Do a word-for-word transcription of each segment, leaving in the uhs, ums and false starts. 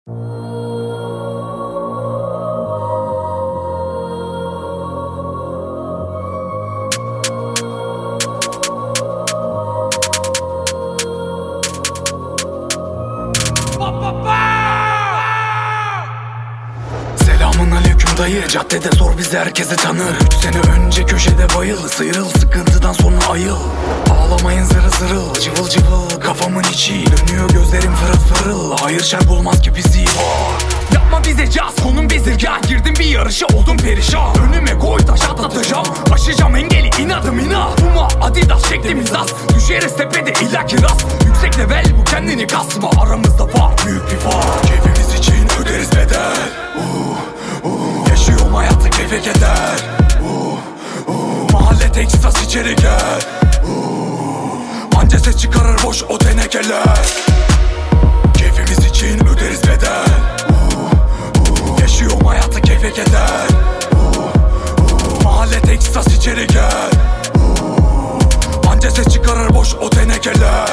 Selamun aleyküm dayı, caddede sor bizi herkesi tanır. Üç sene önce köşede bayıl, sıyrıl sıkıntıdan sonra ayıl. Ağlamayın zırıl zırıl, cıvıl cıvıl kafamın içi, dönüyor gözlerim fırıl fırıl. Hayır şer bulmaz ki bizi var. Yapma bize caz, konum bezirgan. Girdim bir yarışa oldum perişan. Önüme koy taş atlatacağım, aşacağım engeli inadım inat. Puma Adidas şeklimiz az, düşeriz tepede illaki rast. Yüksek level bu, kendini kasma, aramızda var büyük bir fark. Keyfimiz için öderiz bedel. uh, uh. Yaşıyorum hayatı keyfe keder. uh, uh. Mahalle Texas içeri gel. uh. Anca ses çıkarır boş o tenekeler. Keyfimiz için öderiz bedel. Yaşıyorum hayatı keyfe keder. uh, uh. Mahalle Texas içeri gel. uh. Anca ses çıkarır boş o tenekeler.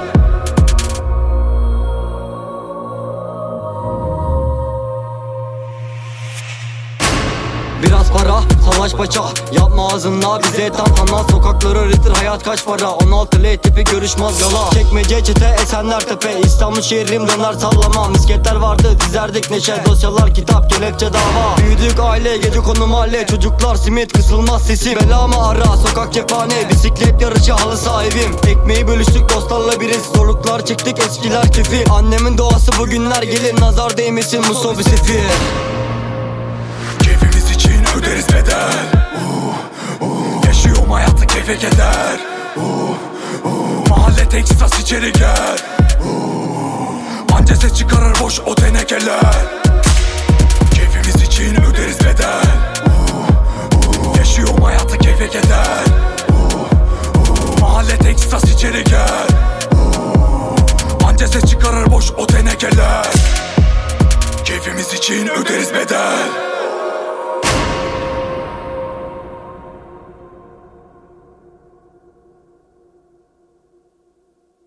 Biraz para, savaş paça, yapma ağzınla bize tantana. Sokakları öğretir hayat kaç para. On altı L tipi görüşmez yola. Çekmece çete Esenler Tepe, İstanbul şehrim döner sallama. Misketler vardı dizerdik neşe, dosyalar kitap kelepçe dava. Büyüdük aile gece konu mahalle, çocuklar simit kısılmaz sesim. Belamı ara sokak cephane, bisiklet yarışı halı sahibim. Ekmeği bölüştük dostlarla biriz, zorluklar çektik eskiler kefil. Annemin doğası bugünler gelir, nazar değmesin musobi sefil. Keyfimiz için öderiz bedel. uh, uh. Yaşıyorum hayatı keyfe keder. uh, uh. Mahalle Texas içeri gel. uh. Anca ses çıkarır boş o tenekeler. Keyfimiz için öderiz bedel. uh, uh. Yaşıyorum hayatı keyfe keder. uh, uh. Mahalle Texas içeri gel. uh. Anca ses çıkarır boş o tenekeler. Keyfimiz için öderiz bedel.